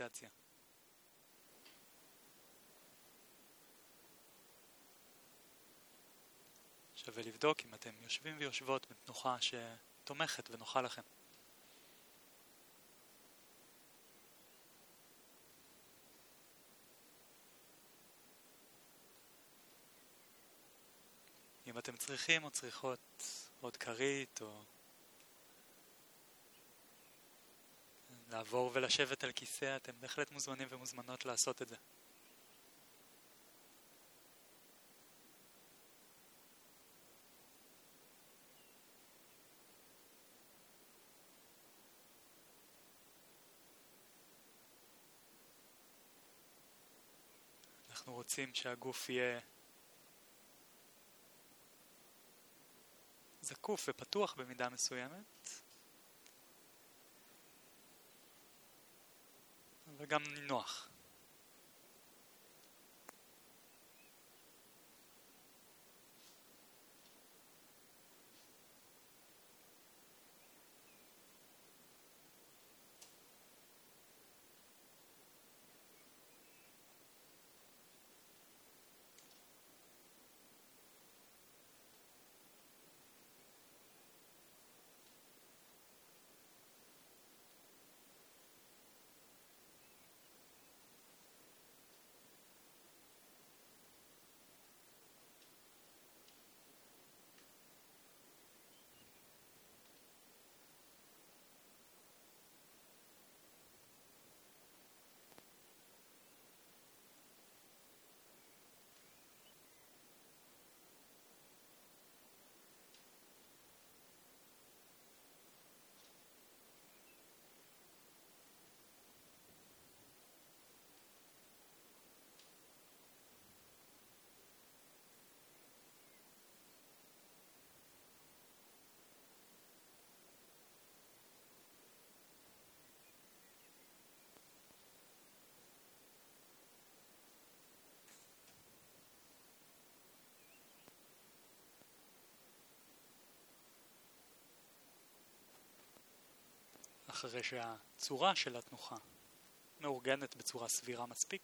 המדיטציה. שווה לבדוק אם אתם יושבים ויושבות בתנוחה שתומכת ונוחה לכם. אם אתם צריכים או צריכות עוד כרית או לעבור ולשבת על כיסא, אתם בהחלט מוזמנים ומוזמנות לעשות את זה. אנחנו רוצים שהגוף יהיה זקוף ופתוח במידה מסוימת, וגם נינוח. אחרי שהצורה של התנוחה מאורגנת בצורה סבירה מספיק,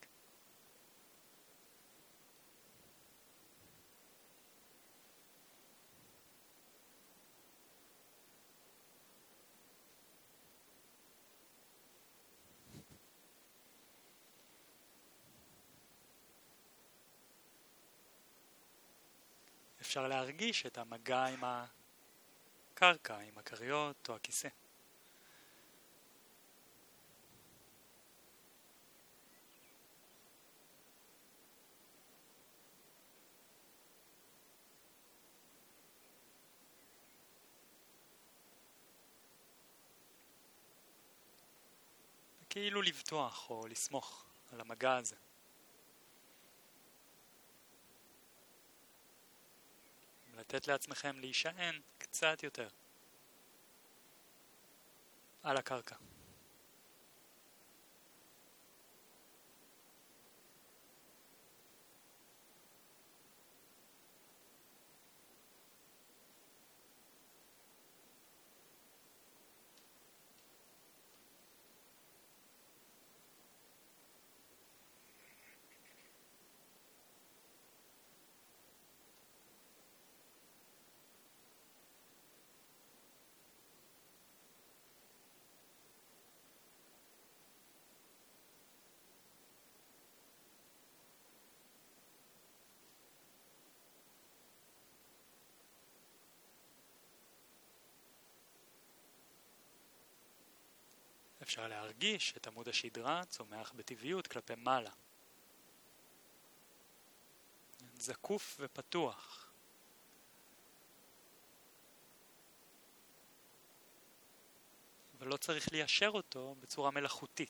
אפשר להרגיש את המגע עם הקרקע, עם הכריות או הכיסא. כאילו לבטוח או לסמוך על המגע הזה. לתת לעצמכם להישען קצת יותר על הקרקע. אפשר להרגיש את עמוד השדרה צומח בטבעיות כלפי מעלה. זקוף ופתוח. ולא צריך ליישר אותו בצורה מלאכותית.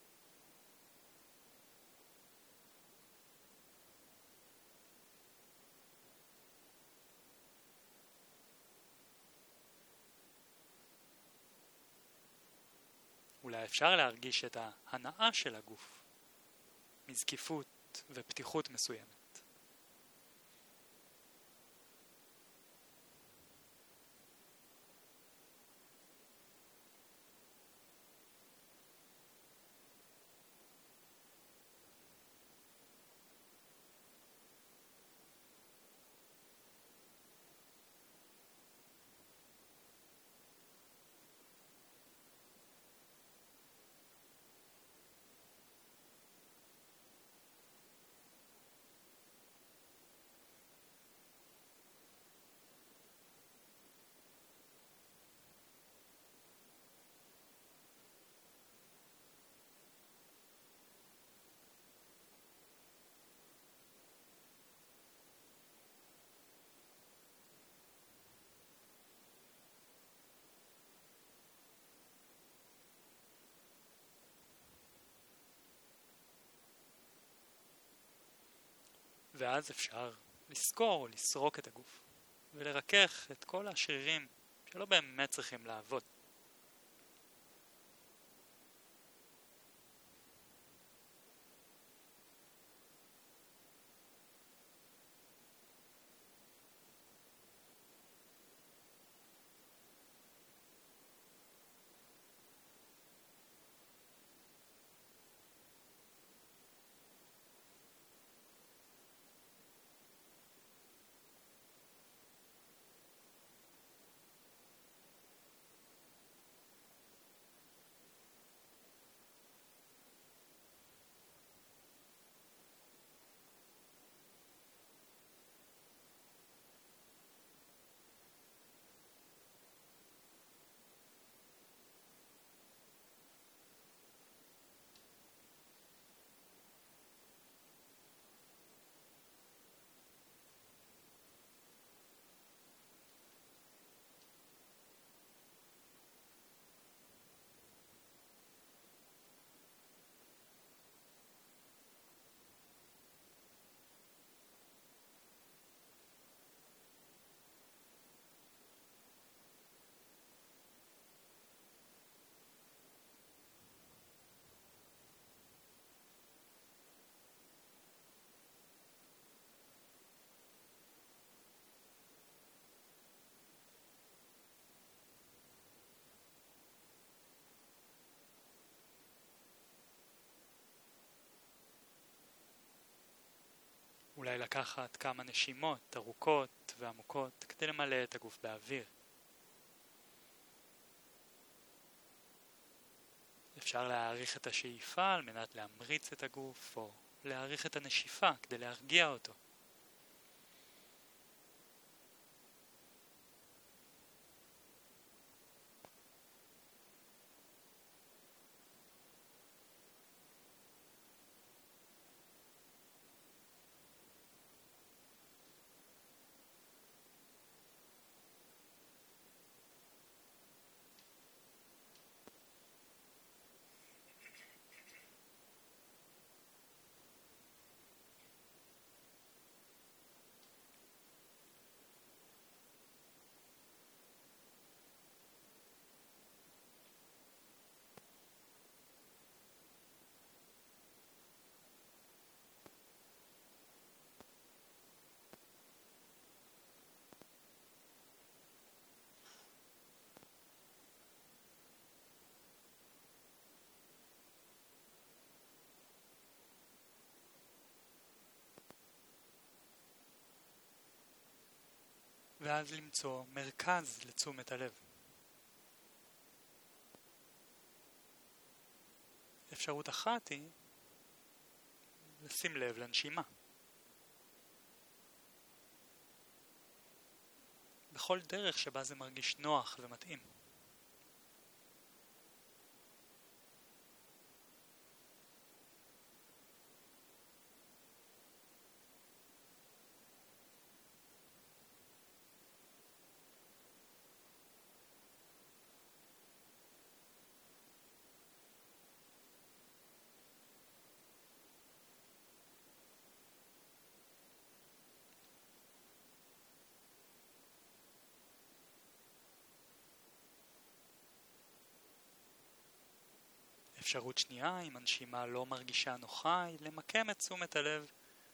אולי אפשר להרגיש את ההנאה של הגוף מזקיפות ופתיחות מסוימת. ואז אפשר לסקור או לסרוק את הגוף, ולרכך את כל השרירים שלא באמת צריכים לעבוד. אולי לקחת כמה נשימות ארוכות ועמוקות כדי למלא את הגוף באוויר. אפשר להאריך את השאיפה על מנת להמריץ את הגוף, או להאריך את הנשיפה כדי להרגיע אותו. ואז למצוא מרכז לתשומת הלב. אפשרות אחת היא לשים לב לנשימה. בכל דרך שבה זה מרגיש נוח ומתאים. אפשרות שנייה, אם הנשימה לא מרגישה נוחה, היא למקם את תשומת הלב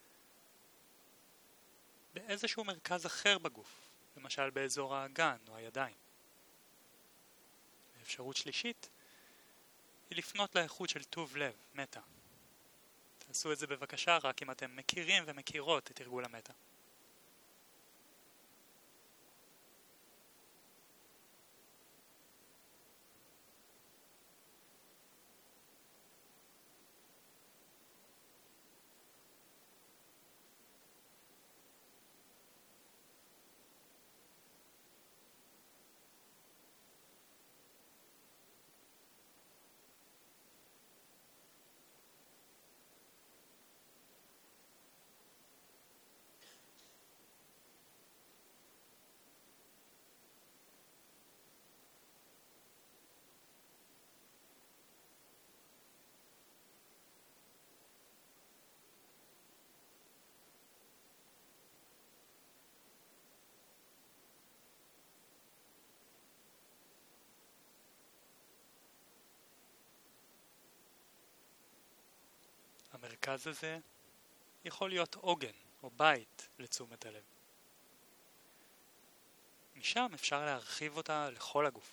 באיזשהו מרכז אחר בגוף, למשל באזור האגן או הידיים. אפשרות שלישית היא לפנות לאיכות של טוב לב, מטה. תעשו את זה בבקשה רק אם אתם מכירים ומכירות את תרגול המטה. המרכז הזה יכול להיות עוגן או בית לתשומת הלב. משם אפשר להרחיב אותה לכל הגוף.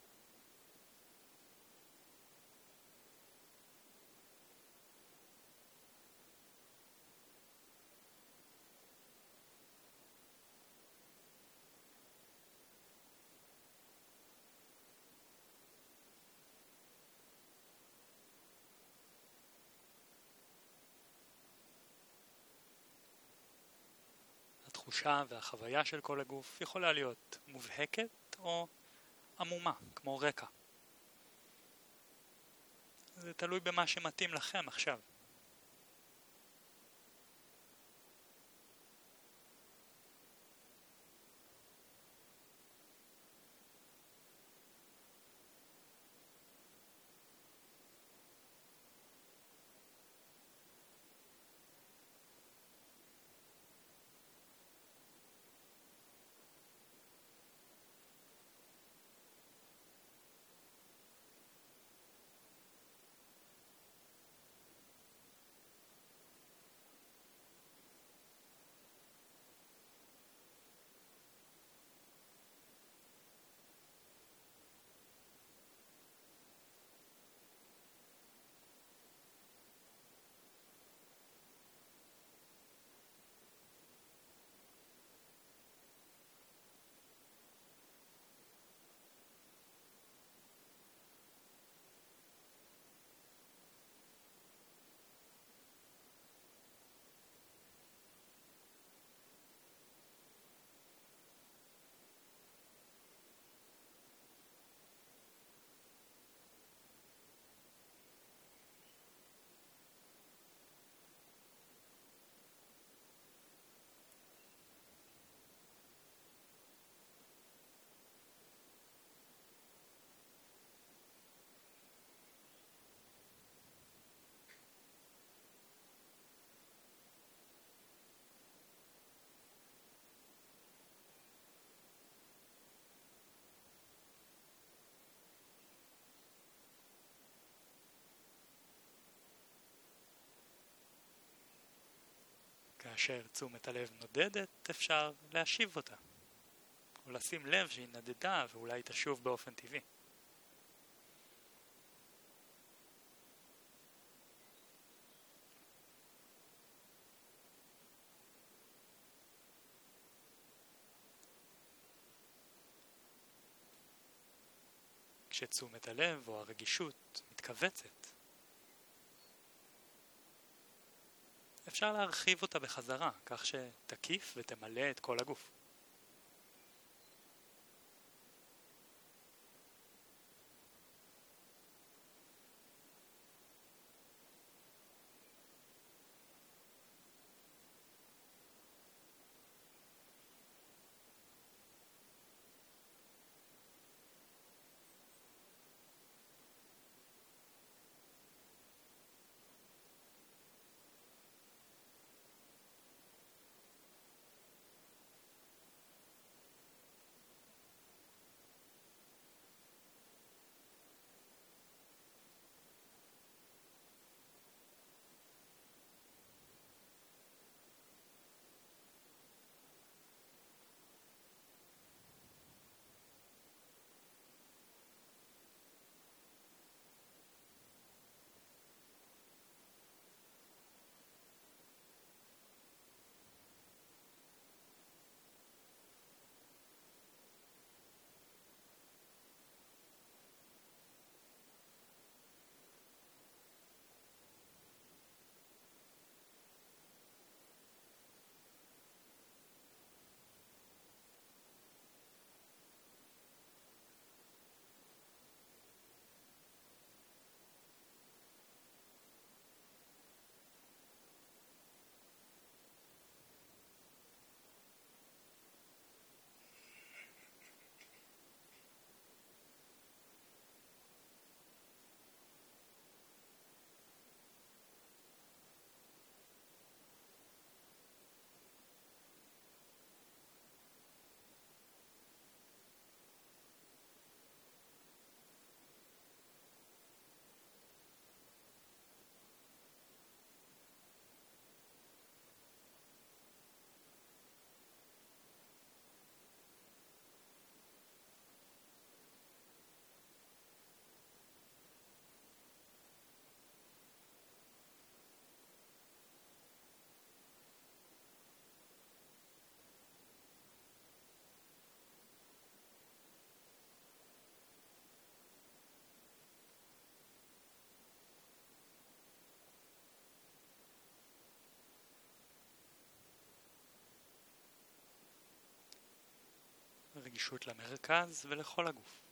התחושה והחוויה של כל הגוף יכולה להיות מובהקת או עמומה, כמו רקע. זה תלוי במה שמתאים לכם עכשיו. כאשר תשומת הלב נודדת, אפשר להשיב אותה, או לשים לב שהיא נדדה ואולי תשוב באופן טבעי. כשתשומת הלב או הרגישות מתכווצת, אפשר להרחיב אותה בחזרה, כך שתקיף ותמלא את כל הגוף. רגישות למרכז ולכל הגוף.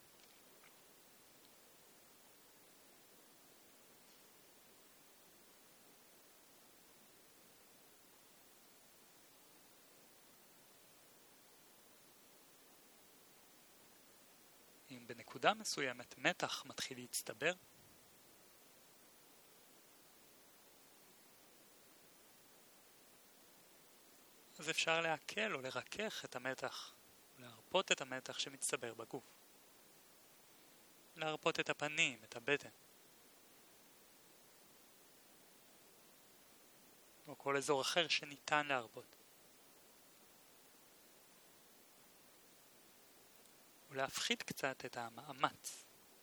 אם בנקודה מסוימת מתח מתחיל להצטבר, אז אפשר להקל או לרכך את המתח, להרפות את המתח שמצטבר בגוף. להרפות את הפנים, את הבטן. או כל אזור אחר שניתן להרפות. ולהפחית קצת את המאמץ.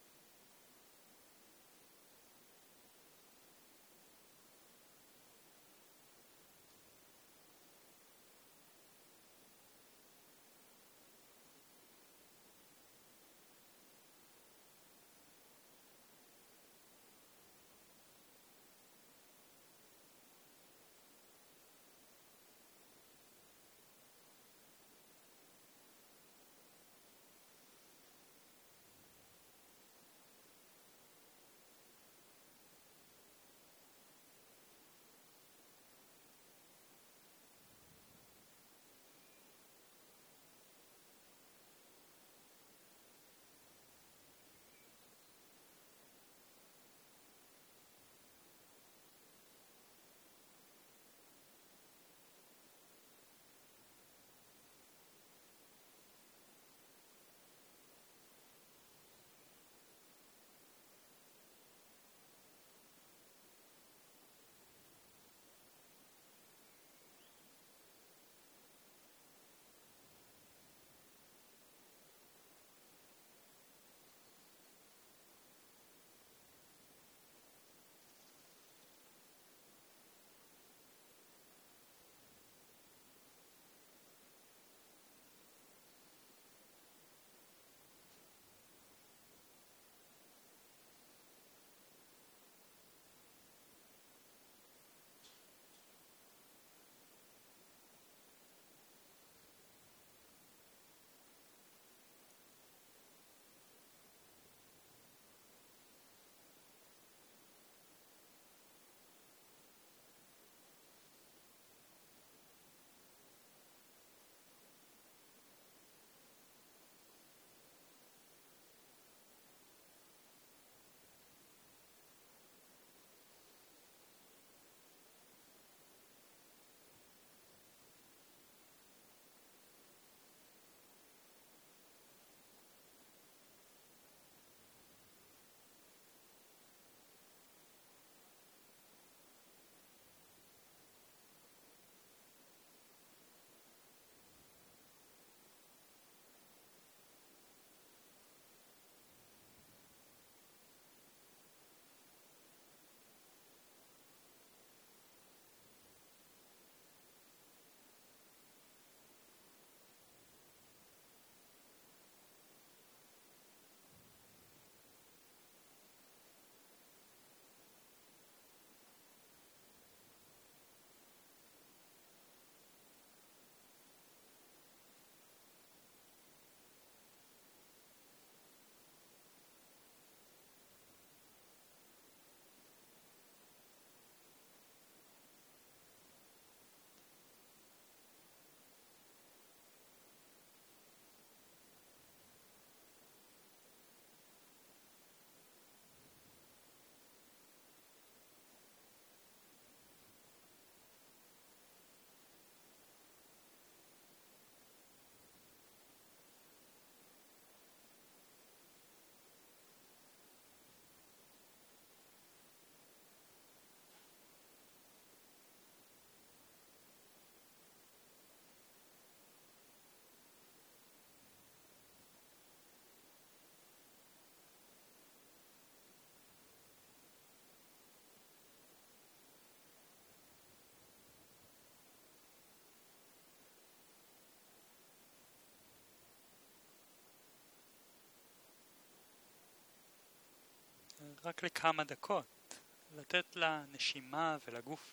רק לכמה דקות, לתת לנשימה ולגוף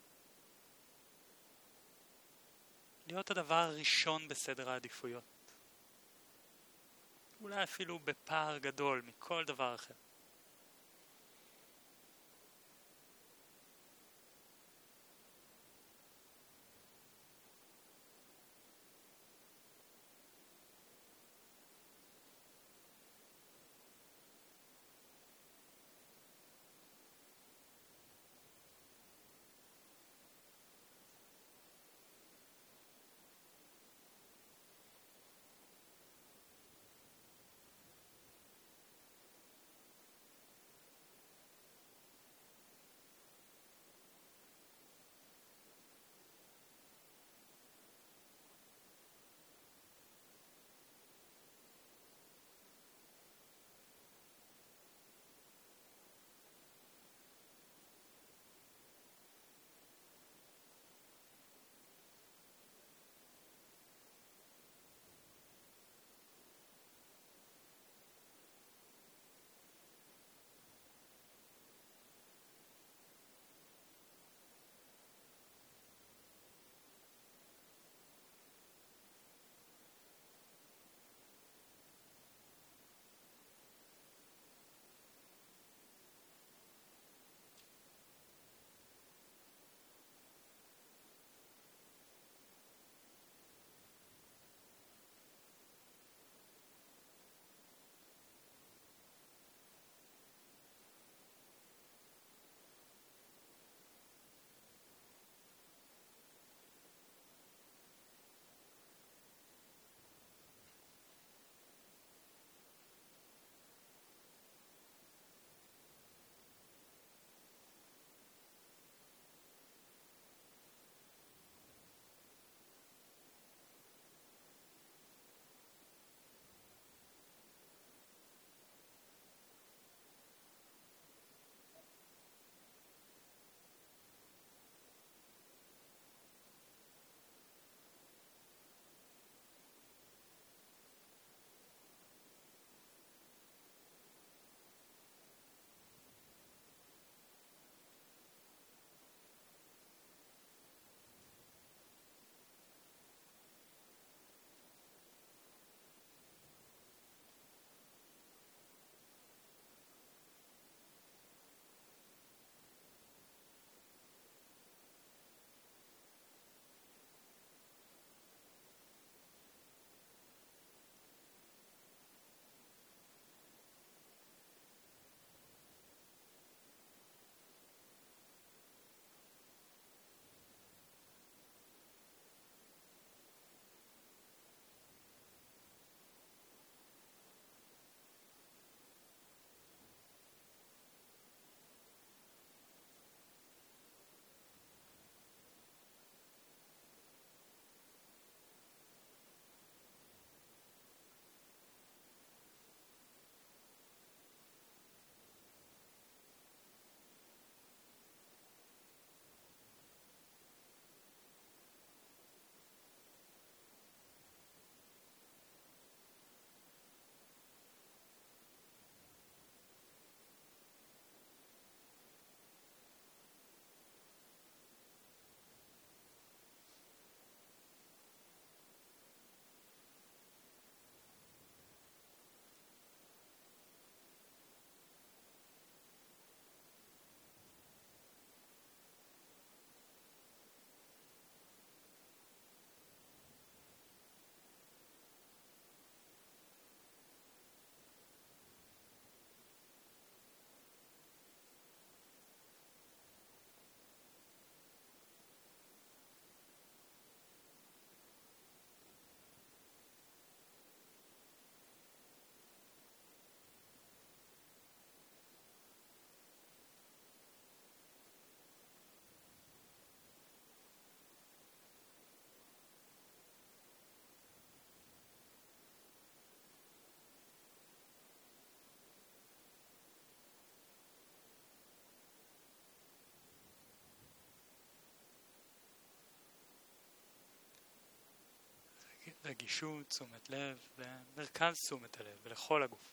להיות הדבר הראשון בסדר העדיפויות. אולי אפילו בפער גדול מכל דבר אחר. רגישות, תשומת לב, למרכז תשומת הלב ולכל הגוף.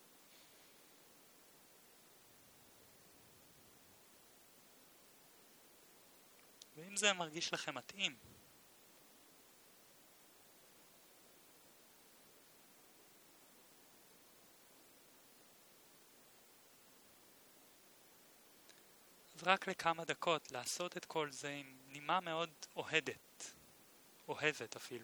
ואם זה מרגיש לכם מתאים, רק לכמה דקות לעשות את כל זה עם נימה מאוד אוהבת אפילו.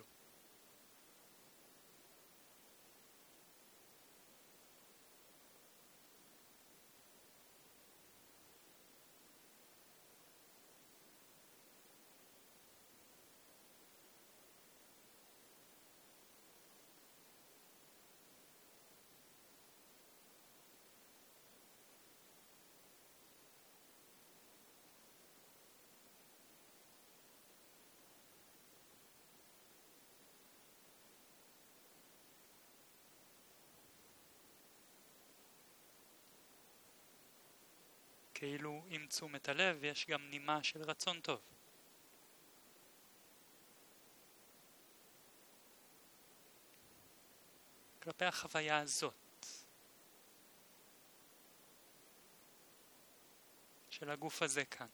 כאילו עם תשומת הלב יש גם נימה של רצון טוב. כלפי החוויה הזאת של הגוף הזה כאן.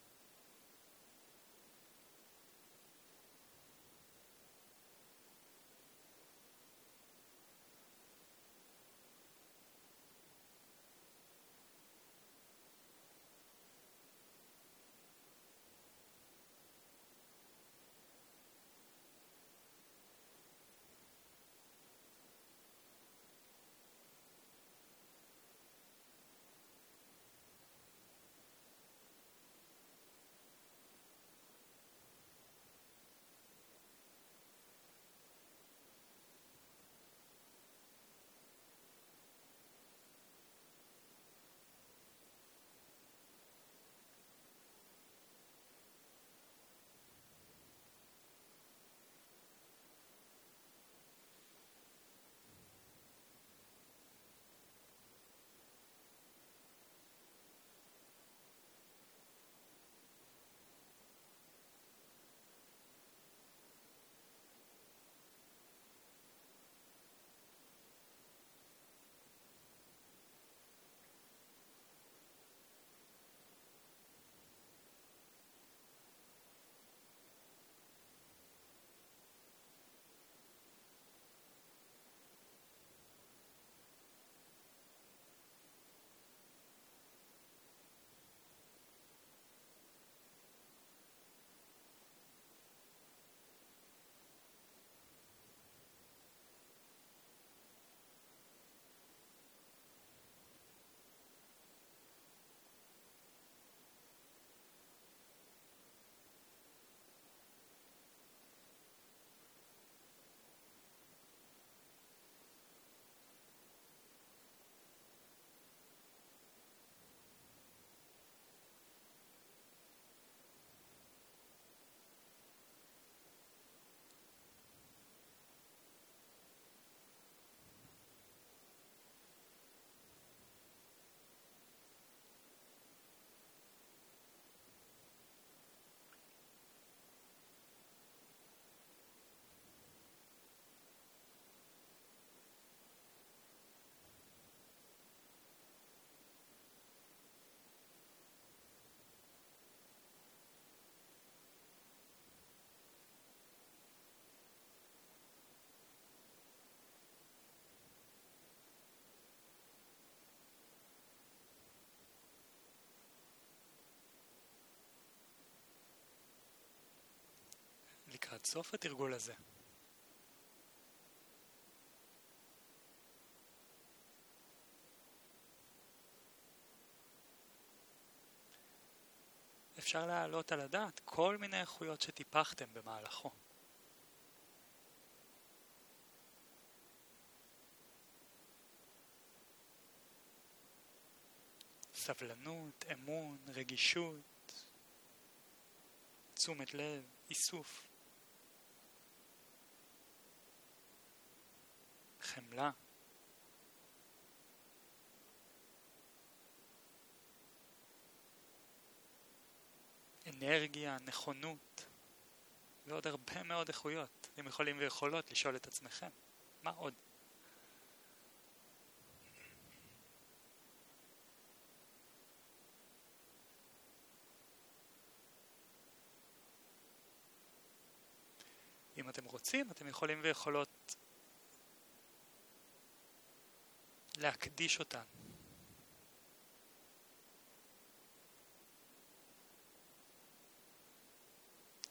לקראת סוף התרגול הזה אפשר להעלות על הדעת כל מיני איכויות שטיפחתם במהלכו. סבלנות, אמון, רגישות, תשומת לב, איסוף, חמלה. אנרגיה, נכונות ועוד הרבה מאוד איכויות. אתם יכולים ויכולות לשאול את עצמכם, מה עוד? אם אתם רוצים, אתם יכולים ויכולות להקדיש אותן.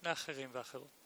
לאחרים ואחרות.